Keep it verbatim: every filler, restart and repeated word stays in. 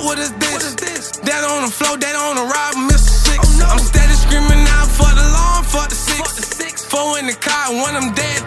what is this? What is this? That on the floor, that on the ride, Mister Six. Oh, no. I'm steady screaming out for the law, fuck the six. Fuck the six. Four in the car, one of them dead.